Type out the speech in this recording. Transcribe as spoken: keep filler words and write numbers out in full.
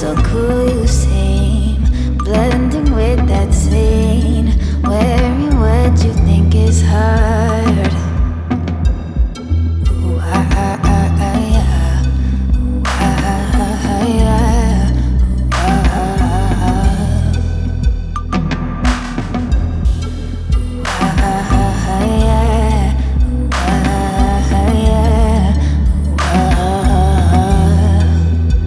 so cool you seem, blending with that scene, wearing what you think is hard.